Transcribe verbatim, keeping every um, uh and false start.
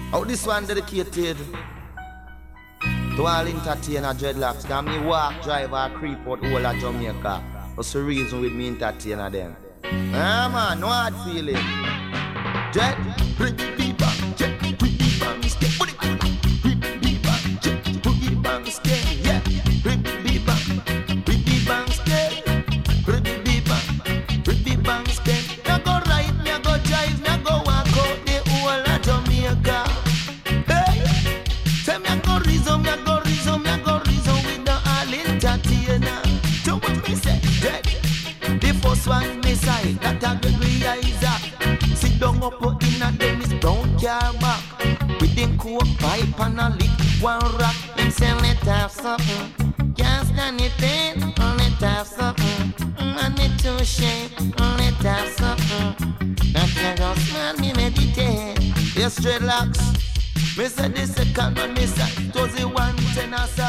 Oh, this one dedicated to all entertainer dreadlocks. Cause me walk, drive, or creep out all of Jamaica. What's the reason with me entertainer them? Ah man, no hard feeling. Dread, bring me back, jet, bring me back, stay, put it, bring me back, jet, bring me back, stay, yeah, bring me back, bring me back, stay, bring me back, bring me back, stay. Me go ride, me go drive, me go walk out the whole of Jamaica. Hey, say me go reason, me go reason, me go reason with the all entertainer. Do what me say, dread. The first one me side, that a Gregory Isaac. Sit down up in a Dennis Brown car back. With them coke pipe and a lick one rock. Him say let have something, can't stand it pain. Let have something, I need to shame. Let have something, that can just man me meditate. Yes, dreadlocks. Me say the second one, me say it was the one ten a